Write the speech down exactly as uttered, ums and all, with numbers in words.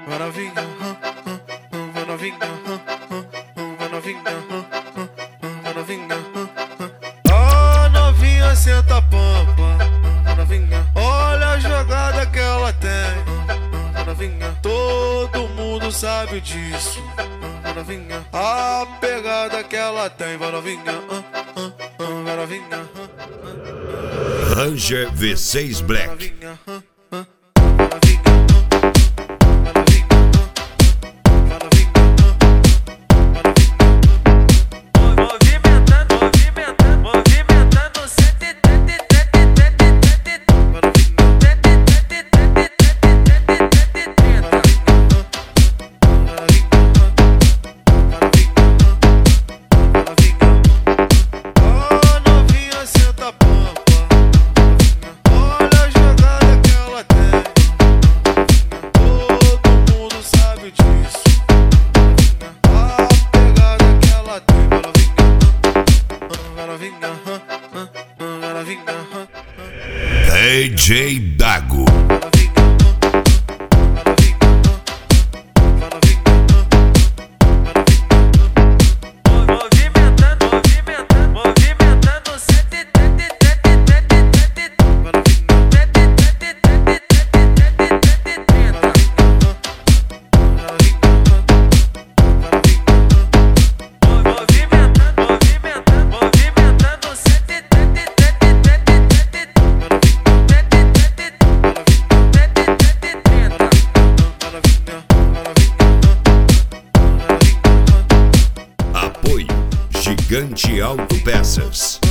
vai novinha, vai novinha, vai novinha, vai novinha. A novinha senta a pampa, vai novinha. Olha a jogada que ela tem, vai novinha. Todo mundo sabe disso, vai novinha. A pegada que ela tem, vai novinha, vai novinha. Ranger V seis Black. D J Dago. Gigante Autopeças.